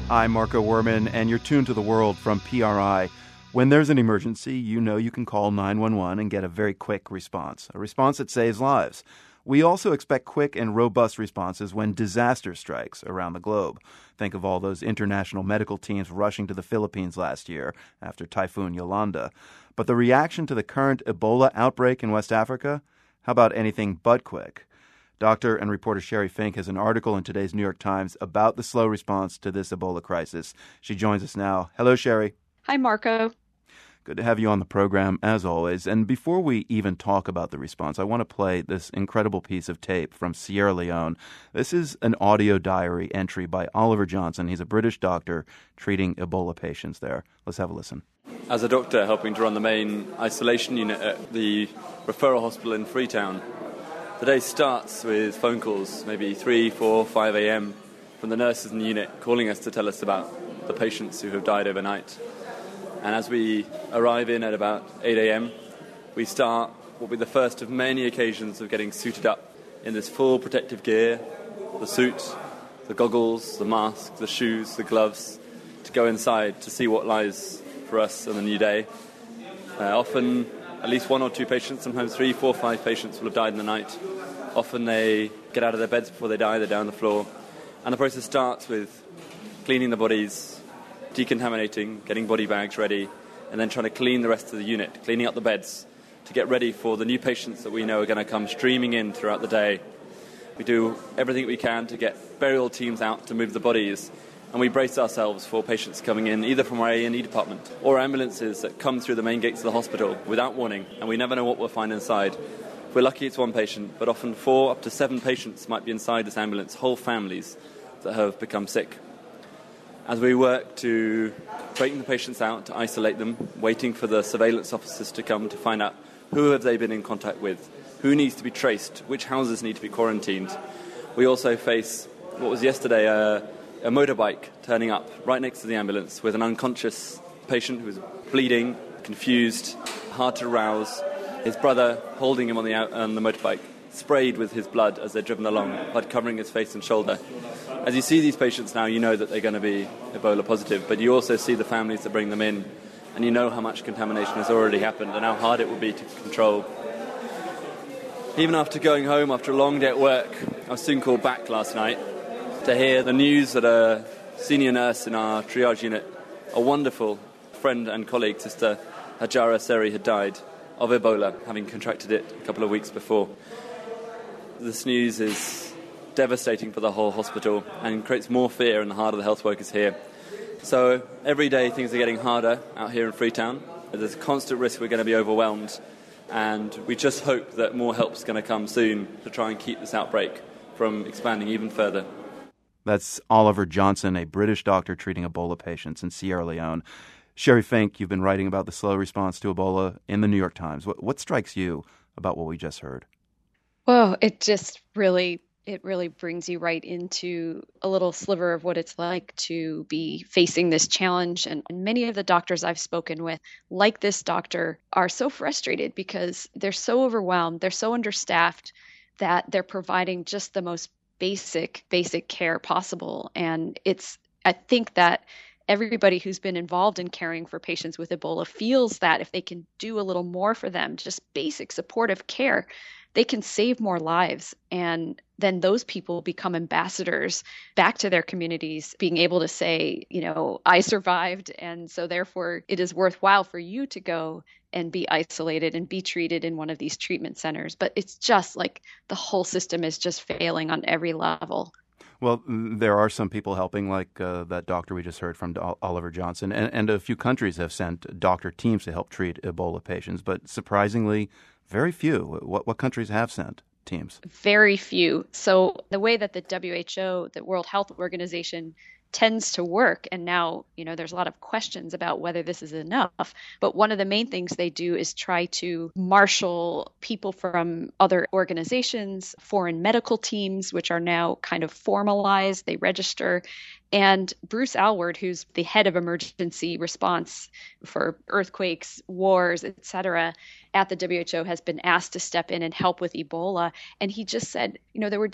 I'm Marco Werman, and you're tuned to The World from PRI. When there's an emergency, you know you can call 911 and get a very quick response, a response that saves lives. We also expect quick and robust responses when disaster strikes around the globe. Think of all those international medical teams rushing to the Philippines last year after Typhoon Yolanda. But the reaction to the current Ebola outbreak in West Africa? How about anything but quick? Doctor and reporter Sherry Fink has an article in today's New York Times about the slow response to this Ebola crisis. She joins us now. Hello, Sherry. Hi, Marco. Good to have you on the program, as always. And before we even talk about the response, I want to play this incredible piece of tape from Sierra Leone. This is an audio diary entry by Oliver Johnson. He's a British doctor treating Ebola patients there. Let's have a listen. As a doctor helping to run the main isolation unit at the referral hospital in Freetown, the day starts with phone calls, maybe 3, 4, 5 a.m. from the nurses in the unit calling us to tell us about the patients who have died overnight. And as we arrive in at about 8 a.m., we start what will be the first of many occasions of getting suited up in this full protective gear, the suit, the goggles, the mask, the shoes, the gloves, to go inside to see what lies for us on the new day. Often at least 1 or 2 patients, sometimes 3, 4, 5 patients will have died in the night. Often they get out of their beds before they die, they're down on the floor. And the process starts with cleaning the bodies, decontaminating, getting body bags ready, and then trying to clean the rest of the unit, cleaning up the beds to get ready for the new patients that we know are going to come streaming in throughout the day. We do everything we can to get burial teams out to move the bodies, and we brace ourselves for patients coming in either from our A&E department or ambulances that come through the main gates of the hospital without warning, and we never know what we'll find inside. If we're lucky, it's 1 patient, but often 4 up to 7 patients might be inside this ambulance, whole families that have become sick. As we work to straighten the patients out, to isolate them, waiting for the surveillance officers to come to find out who have they been in contact with, who needs to be traced, which houses need to be quarantined. We also face what was yesterday a motorbike turning up right next to the ambulance with an unconscious patient who was bleeding, confused, hard to rouse, his brother holding him on the motorbike, sprayed with his blood as they're driven along, blood covering his face and shoulder. As you see these patients now, you know that they're going to be Ebola positive, but you also see the families that bring them in, and you know how much contamination has already happened and how hard it will be to control. Even after going home after a long day at work, I was soon called back last night to hear the news that a senior nurse in our triage unit, a wonderful friend and colleague, Sister Hajara Seri, had died of Ebola, having contracted it a couple of weeks before. This news is devastating for the whole hospital and creates more fear in the heart of the health workers here. So every day things are getting harder out here in Freetown. There's a constant risk we're going to be overwhelmed, and we just hope that more help's going to come soon to try and keep this outbreak from expanding even further. That's Oliver Johnson, a British doctor treating Ebola patients in Sierra Leone. Sherry Fink, you've been writing about the slow response to Ebola in the New York Times. What strikes you about what we just heard? Well, it really brings you right into a little sliver of what it's like to be facing this challenge. And many of the doctors I've spoken with, like this doctor, are so frustrated because they're so overwhelmed, they're so understaffed that they're providing just the most basic care possible. And I think that everybody who's been involved in caring for patients with Ebola feels that if they can do a little more for them, just basic supportive care, they can save more lives. And then those people become ambassadors back to their communities, being able to say, I survived. And so therefore it is worthwhile for you to go and be isolated and be treated in one of these treatment centers. But it's just like the whole system is just failing on every level. Well, there are some people helping, like that doctor we just heard from, Oliver Johnson, and a few countries have sent doctor teams to help treat Ebola patients. But surprisingly, very few. What countries have sent teams? Very few. So the way that the WHO, the World Health Organization, tends to work, and now, there's a lot of questions about whether this is enough, but one of the main things they do is try to marshal people from other organizations, foreign medical teams, which are now kind of formalized, they register. And Bruce Aylward, who's the head of emergency response for earthquakes, wars, etc., at the WHO, has been asked to step in and help with Ebola. And he just said, there were just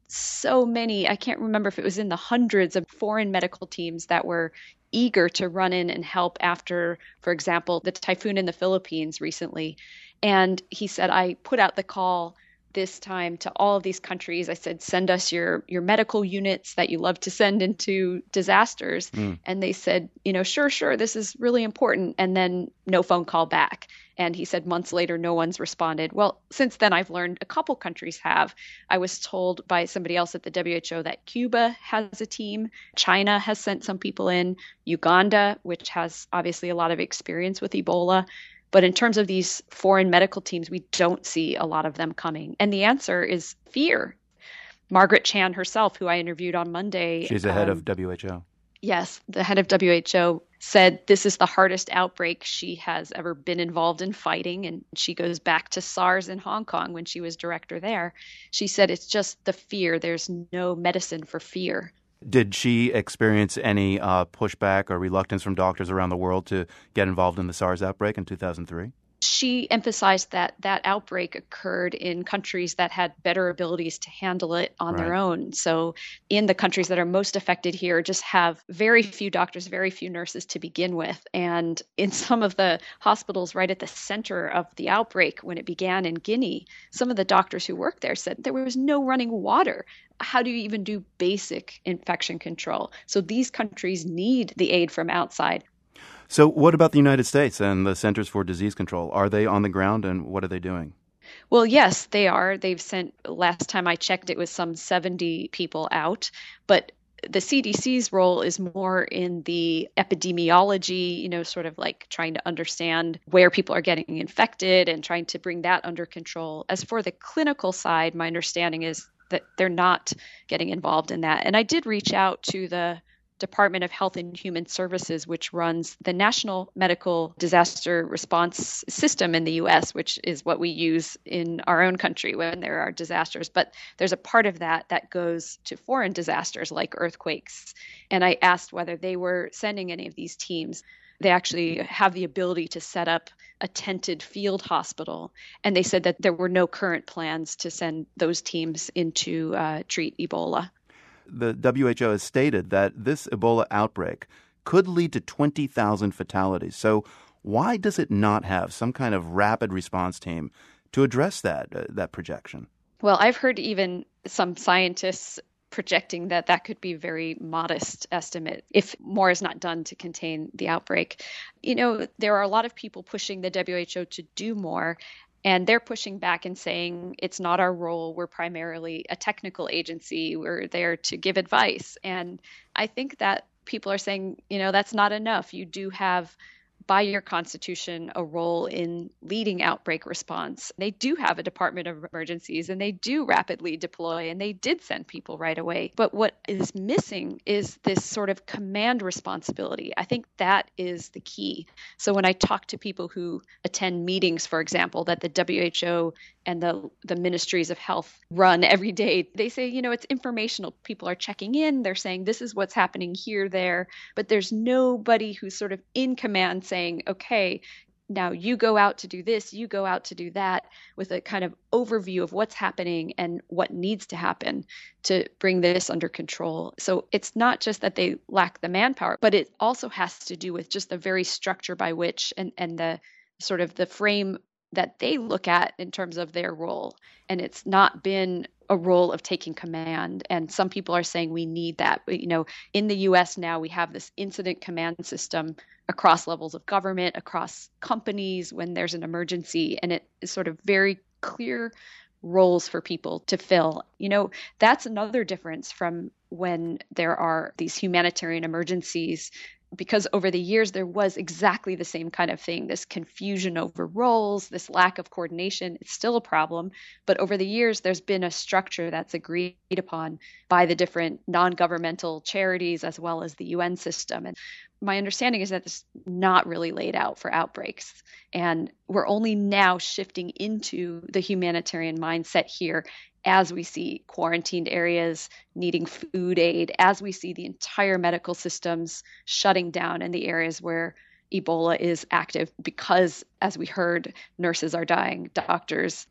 so many, I can't remember if it was in the hundreds of foreign medical teams that were eager to run in and help after, for example, the typhoon in the Philippines recently. And he said, I put out the call this time to all of these countries. I said, send us your medical units that you love to send into disasters. And they said, sure, this is really important. And then no phone call back. And he said months later, no one's responded. Well, since then, I've learned a couple countries have. I was told by somebody else at the WHO that Cuba has a team. China has sent some people in. Uganda, which has obviously a lot of experience with Ebola. But in terms of these foreign medical teams, we don't see a lot of them coming. And the answer is fear. Margaret Chan herself, who I interviewed on Monday. She's the head of WHO. Yes, the head of WHO said this is the hardest outbreak she has ever been involved in fighting. And she goes back to SARS in Hong Kong when she was director there. She said it's just the fear. There's no medicine for fear. Did she experience any pushback or reluctance from doctors around the world to get involved in the SARS outbreak in 2003? She emphasized that outbreak occurred in countries that had better abilities to handle it on their own. So in the countries that are most affected here just have very few doctors, very few nurses to begin with. And in some of the hospitals right at the center of the outbreak, when it began in Guinea, some of the doctors who worked there said there was no running water. How do you even do basic infection control? So these countries need the aid from outside. So what about the United States and the Centers for Disease Control? Are they on the ground, and what are they doing? Well, yes, they are. They've sent, last time I checked, it was some 70 people out. But the CDC's role is more in the epidemiology, sort of like trying to understand where people are getting infected and trying to bring that under control. As for the clinical side, my understanding is that they're not getting involved in that. And I did reach out to the Department of Health and Human Services, which runs the National Medical Disaster Response System in the U.S., which is what we use in our own country when there are disasters. But there's a part of that goes to foreign disasters like earthquakes. And I asked whether they were sending any of these teams. They actually have the ability to set up a tented field hospital. And they said that there were no current plans to send those teams in to treat Ebola. The WHO has stated that this Ebola outbreak could lead to 20,000 fatalities. So why does it not have some kind of rapid response team to address that projection? Well, I've heard even some scientists projecting that could be a very modest estimate if more is not done to contain the outbreak. There are a lot of people pushing the WHO to do more. And they're pushing back and saying, it's not our role. We're primarily a technical agency. We're there to give advice. And I think that people are saying, that's not enough. You do have, by your constitution, a role in leading outbreak response. They do have a Department of Emergencies, and they do rapidly deploy, and they did send people right away. But what is missing is this sort of command responsibility. I think that is the key. So when I talk to people who attend meetings, for example, that the WHO and the ministries of health run every day, they say, it's informational. People are checking in. They're saying, this is what's happening here, there. But there's nobody who's sort of in command saying, okay, now you go out to do this, you go out to do that, with a kind of overview of what's happening and what needs to happen to bring this under control. So it's not just that they lack the manpower, but it also has to do with just the very structure by which and the sort of the frame that they look at in terms of their role. And it's not been a role of taking command. And some people are saying we need that. In the US now, we have this incident command system across levels of government, across companies when there's an emergency. And it is sort of very clear roles for people to fill. That's another difference from when there are these humanitarian emergencies, because over the years, there was exactly the same kind of thing, this confusion over roles, this lack of coordination. It's still a problem. But over the years, there's been a structure that's agreed upon by the different non-governmental charities as well as the UN system. And my understanding is that it's not really laid out for outbreaks. And we're only now shifting into the humanitarian mindset here as we see quarantined areas needing food aid, as we see the entire medical systems shutting down in the areas where Ebola is active because, as we heard, nurses are dying, doctors.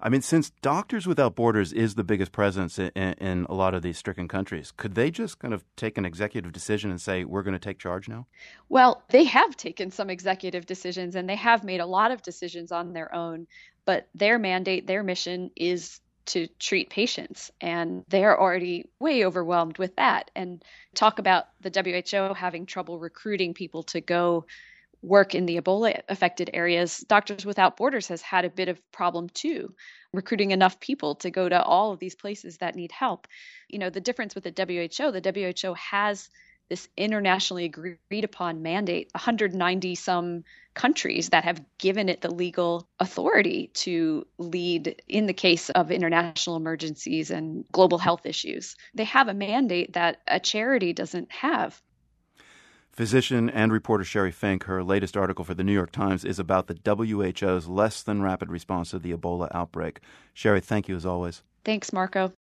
I mean, since Doctors Without Borders is the biggest presence in a lot of these stricken countries, could they just kind of take an executive decision and say, we're going to take charge now? Well, they have taken some executive decisions and they have made a lot of decisions on their own, but their mandate, their mission is to treat patients, and they're already way overwhelmed with that. And talk about the WHO having trouble recruiting people to go work in the Ebola affected areas. Doctors Without Borders has had a bit of problem too, recruiting enough people to go to all of these places that need help. You know, the difference with the WHO has this internationally agreed upon mandate, 190 some countries that have given it the legal authority to lead in the case of international emergencies and global health issues. They have a mandate that a charity doesn't have. Physician and reporter Sherry Fink, her latest article for the New York Times is about the WHO's less than rapid response to the Ebola outbreak. Sherry, thank you as always. Thanks, Marco.